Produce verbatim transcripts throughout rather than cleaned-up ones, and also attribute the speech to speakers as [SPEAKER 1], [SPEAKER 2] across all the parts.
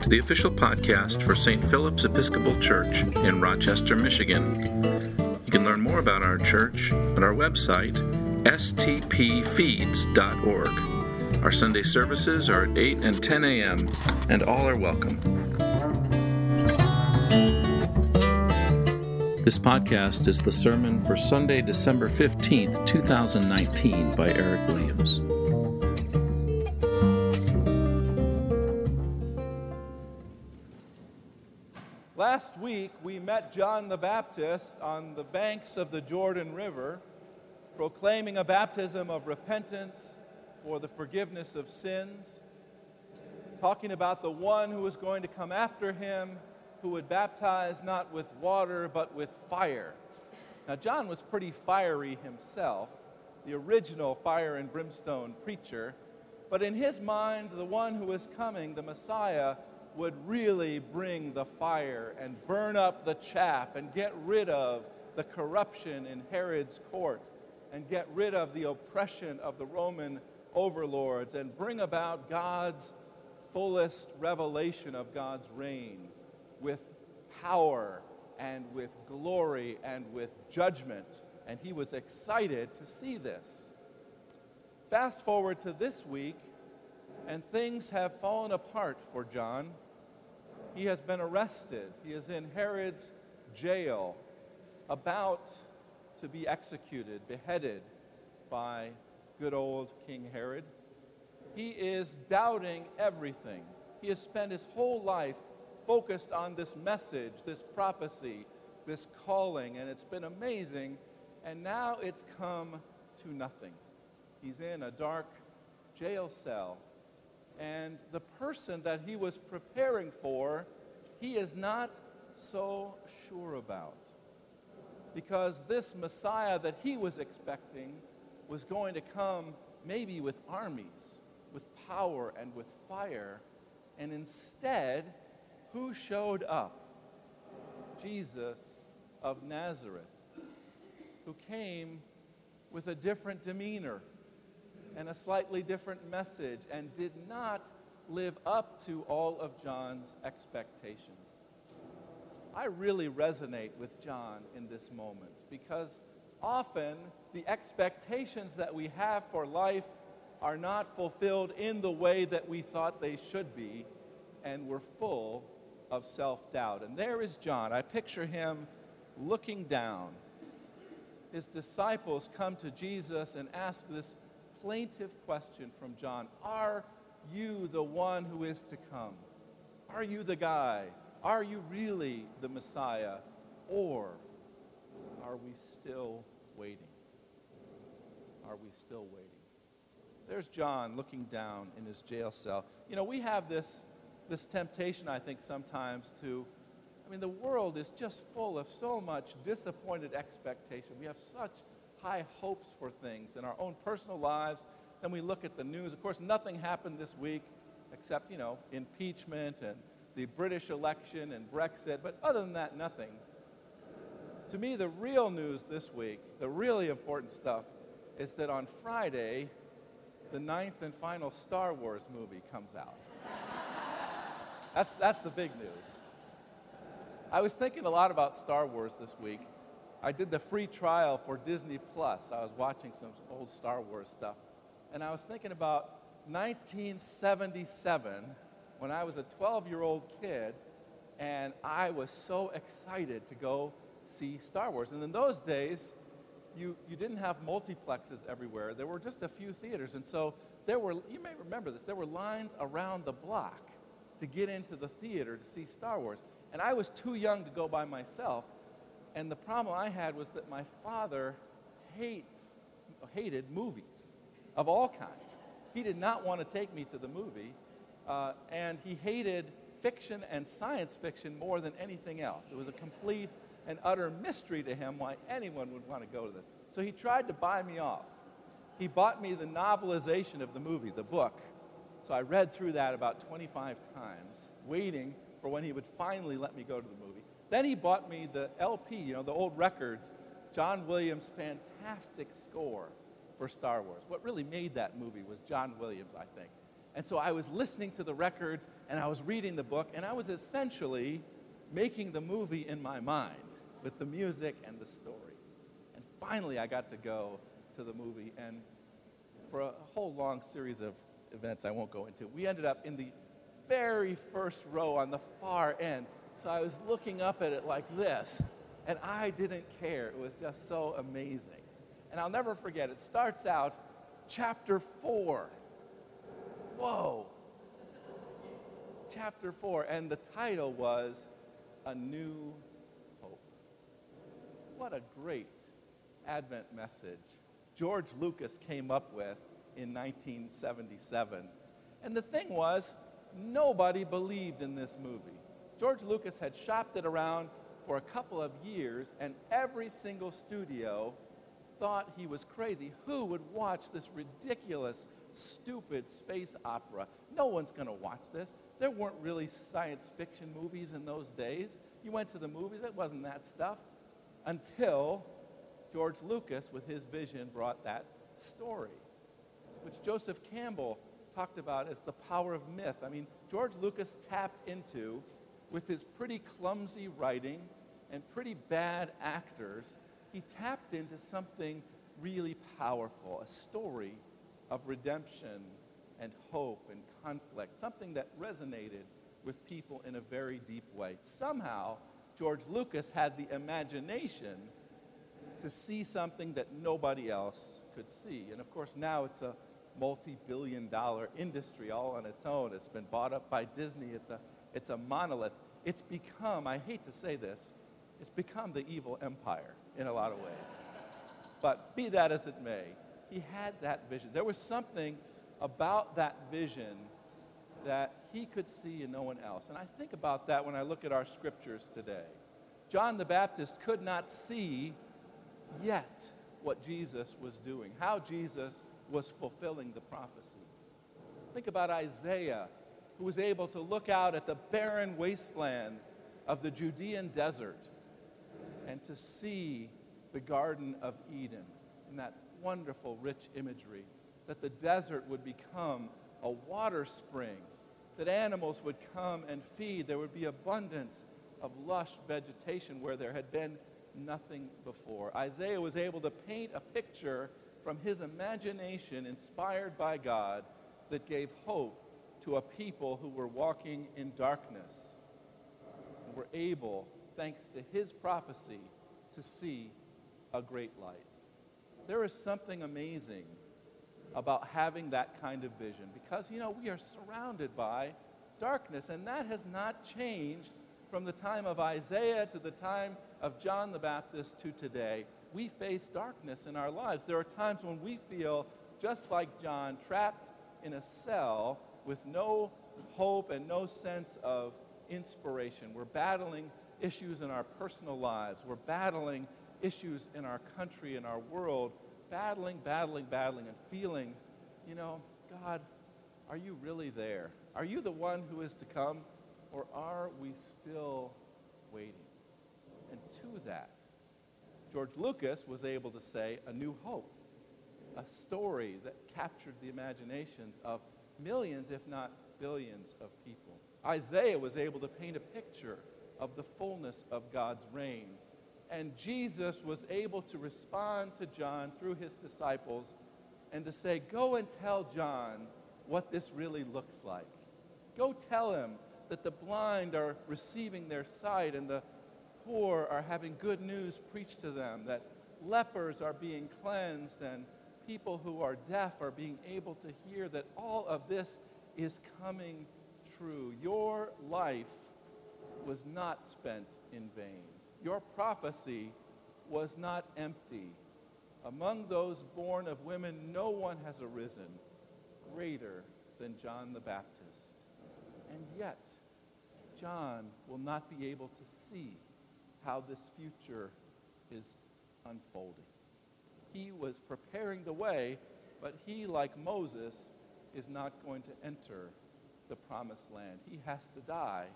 [SPEAKER 1] to the official podcast for Saint Philip's Episcopal Church in Rochester, Michigan. You can learn more about our church at our website, s t p feeds dot org. Our Sunday services are at eight and ten a.m., and all are welcome. This podcast is the sermon for Sunday, December fifteenth, twenty nineteen, by Eric Williams.
[SPEAKER 2] Last week, we met John the Baptist on the banks of the Jordan River, proclaiming a baptism of repentance for the forgiveness of sins, talking about the one who was going to come after him, who would baptize not with water, but with fire. Now, John was pretty fiery himself, the original fire and brimstone preacher, but in his mind, the one who was coming, the Messiah, would really bring the fire and burn up the chaff and get rid of the corruption in Herod's court and get rid of the oppression of the Roman overlords and bring about God's fullest revelation of God's reign with power and with glory and with judgment. And he was excited to see this. Fast forward to this week, and things have fallen apart for John. He has been arrested. He is in Herod's jail, about to be executed, beheaded by good old King Herod. He is doubting everything. He has spent his whole life focused on this message, this prophecy, this calling, and it's been amazing, and now it's come to nothing. He's in a dark jail cell. And the person that he was preparing for, he is not so sure about. Because this Messiah that he was expecting was going to come maybe with armies, with power and with fire. And instead, who showed up? Jesus of Nazareth, who came with a different demeanor and a slightly different message, and did not live up to all of John's expectations. I really resonate with John in this moment, because often the expectations that we have for life are not fulfilled in the way that we thought they should be, and we're full of self-doubt. And there is John. I picture him looking down. His disciples come to Jesus and ask this plaintive question from John: are you the one who is to come? Are you the guy? Are you really the Messiah? Or are we still waiting? Are we still waiting? There's John looking down in his jail cell. You know, we have this, this temptation, I think, sometimes to, I mean, the world is just full of so much disappointed expectation. We have such high hopes for things in our own personal lives. Then we look at the news. Of course, nothing happened this week except, you know, impeachment and the British election and Brexit. But other than that, nothing. To me, the real news this week, the really important stuff, is that on Friday, the ninth and final Star Wars movie comes out. That's, that's the big news. I was thinking a lot about Star Wars this week. I did the free trial for Disney Plus. I was watching some old Star Wars stuff. And I was thinking about nineteen seventy-seven, when I was a twelve-year-old kid, and I was so excited to go see Star Wars. And in those days, you, you didn't have multiplexes everywhere. There were just a few theaters. And so there were, you may remember this, there were lines around the block to get into the theater to see Star Wars. And I was too young to go by myself. And the problem I had was that my father hates, hated movies of all kinds. He did not want to take me to the movie, uh, and he hated fiction and science fiction more than anything else. It was a complete and utter mystery to him why anyone would want to go to this. So he tried to buy me off. He bought me the novelization of the movie, the book. So I read through that about twenty-five times, waiting for when he would finally let me go to the movie. Then he bought me the L P, you know, the old records, John Williams' fantastic score for Star Wars. What really made that movie was John Williams, I think. And so I was listening to the records, and I was reading the book, and I was essentially making the movie in my mind with the music and the story. And finally, I got to go to the movie, and for a whole long series of events I won't go into, we ended up in the very first row on the far end. So I was looking up at it like this, and I didn't care. It was just so amazing. And I'll never forget, it starts out, chapter four. Whoa. Chapter four, and the title was A New Hope. What a great Advent message George Lucas came up with in nineteen seventy-seven. And the thing was, nobody believed in this movie. George Lucas had shopped it around for a couple of years, and every single studio thought he was crazy. Who would watch this ridiculous, stupid space opera? No one's going to watch this. There weren't really science fiction movies in those days. You went to the movies, it wasn't that stuff. Until George Lucas, with his vision, brought that story, which Joseph Campbell talked about as the power of myth. I mean, George Lucas tapped into, with his pretty clumsy writing and pretty bad actors, he tapped into something really powerful, a story of redemption and hope and conflict, something that resonated with people in a very deep way. Somehow, George Lucas had the imagination to see something that nobody else could see. And of course, now it's a multi-billion dollar industry all on its own. It's been bought up by Disney. It's a, it's a monolith. It's become, I hate to say this, it's become the evil empire in a lot of ways. But be that as it may, he had that vision. There was something about that vision that he could see and no one else. And I think about that when I look at our scriptures today. John the Baptist could not see yet what Jesus was doing, how Jesus was fulfilling the prophecies. Think about Isaiah, who was able to look out at the barren wasteland of the Judean desert and to see the Garden of Eden in that wonderful, rich imagery, that the desert would become a water spring, that animals would come and feed. There would be abundance of lush vegetation where there had been nothing before. Isaiah was able to paint a picture from his imagination, inspired by God, that gave hope to a people who were walking in darkness and were able, thanks to his prophecy, to see a great light. There is something amazing about having that kind of vision because, you know, we are surrounded by darkness, and that has not changed from the time of Isaiah to the time of John the Baptist to today. We face darkness in our lives. There are times when we feel, just like John, trapped in a cell with no hope and no sense of inspiration. We're battling issues in our personal lives. We're battling issues in our country, in our world, battling, battling, battling, and feeling, you know, God, are you really there? Are you the one who is to come, or are we still waiting? And to that, George Lucas was able to say A New Hope, a story that captured the imaginations of millions, if not billions, of people. Isaiah was able to paint a picture of the fullness of God's reign. And Jesus was able to respond to John through his disciples and to say, go and tell John what this really looks like. Go tell him that the blind are receiving their sight and the poor are having good news preached to them, that lepers are being cleansed and people who are deaf are being able to hear, that all of this is coming true. Your life was not spent in vain. Your prophecy was not empty. Among those born of women, no one has arisen greater than John the Baptist. And yet, John will not be able to see how this future is unfolding. He was preparing the way, but he, like Moses, is not going to enter the promised land. He has to die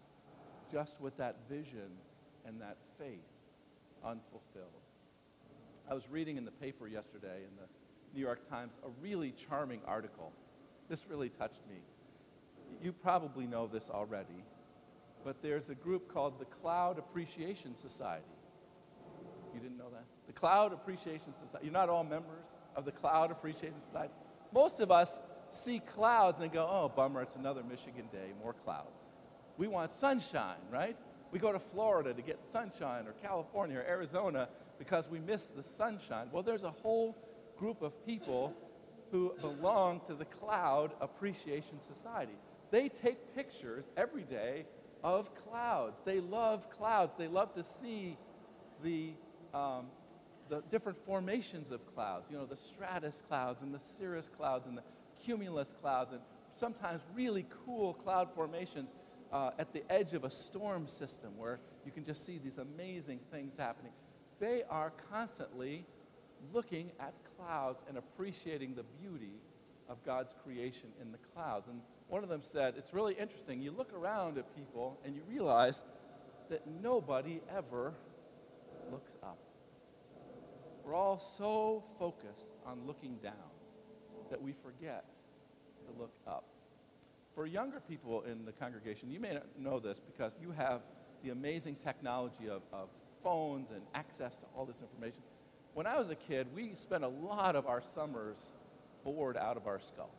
[SPEAKER 2] just with that vision and that faith unfulfilled. I was reading in the paper yesterday, in the New York Times, a really charming article this really touched me. You probably know this already, but there's a group called the Cloud Appreciation Society. You didn't know that? The Cloud Appreciation Society. You're not all members of the Cloud Appreciation Society. Most of us see clouds and go, oh, bummer, it's another Michigan day, more clouds. We want sunshine, right? We go to Florida to get sunshine, or California or Arizona because we miss the sunshine. Well, there's a whole group of people who belong to the Cloud Appreciation Society. They take pictures every day of clouds. They love clouds. They love to see the, um, the different formations of clouds. You know, the stratus clouds and the cirrus clouds and the cumulus clouds, and sometimes really cool cloud formations uh, at the edge of a storm system where you can just see these amazing things happening. They are constantly looking at clouds and appreciating the beauty of God's creation in the clouds. And one of them said, it's really interesting. You look around at people and you realize that nobody ever looks up. We're all so focused on looking down that we forget to look up. For younger people in the congregation, you may not know this because you have the amazing technology of, of phones and access to all this information. When I was a kid, we spent a lot of our summers bored out of our skull.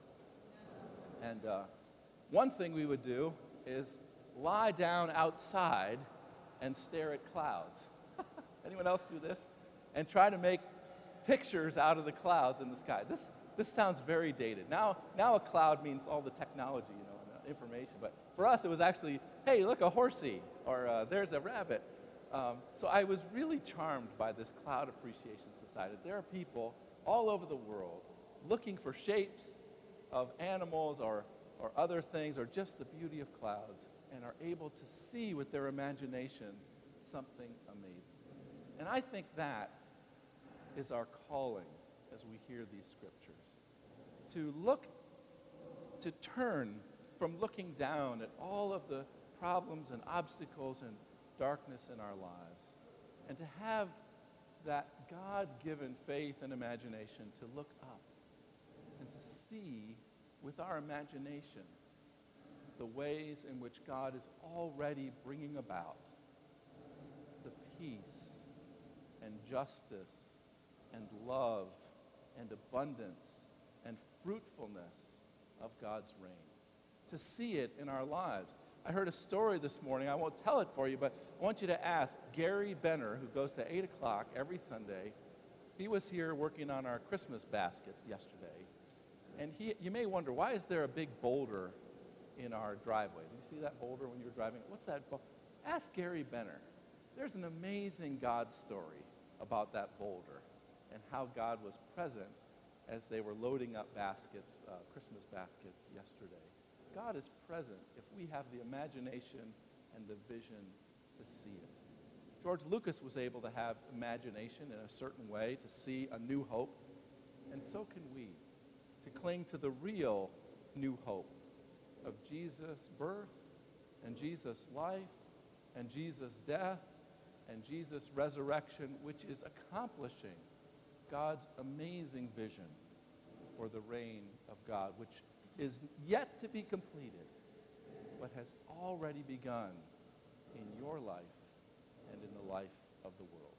[SPEAKER 2] And uh, one thing we would do is lie down outside and stare at clouds. Anyone else do this? And try to make pictures out of the clouds in the sky. This this sounds very dated. Now, now a cloud means all the technology, you know, and the information. But for us, it was actually, hey, look, a horsey, or uh, there's a rabbit. Um, so I was really charmed by this Cloud Appreciation Society. There are people all over the world looking for shapes of animals or, or other things, or just the beauty of clouds, and are able to see with their imagination something amazing. And I think that is our calling as we hear these scriptures. To look, to turn from looking down at all of the problems and obstacles and darkness in our lives, and to have that God-given faith and imagination to look up and to see with our imaginations the ways in which God is already bringing about the peace and justice and love and abundance and fruitfulness of God's reign. To see it in our lives. I heard a story this morning. I won't tell it for you, but I want you to ask Gary Benner, who goes to eight o'clock every Sunday. He was here working on our Christmas baskets yesterday. And he, you may wonder, why is there a big boulder in our driveway? Do you see that boulder when you were driving? What's that? Bo- ask Gary Benner. There's an amazing God story about that boulder and how God was present as they were loading up baskets, uh, Christmas baskets yesterday. God is present if we have the imagination and the vision to see it. George Lucas was able to have imagination in a certain way to see a new hope, and so can we, to cling to the real new hope of Jesus' birth and Jesus' life and Jesus' death and Jesus' resurrection, which is accomplishing God's amazing vision for the reign of God, which is yet to be completed, but has already begun in your life and in the life of the world.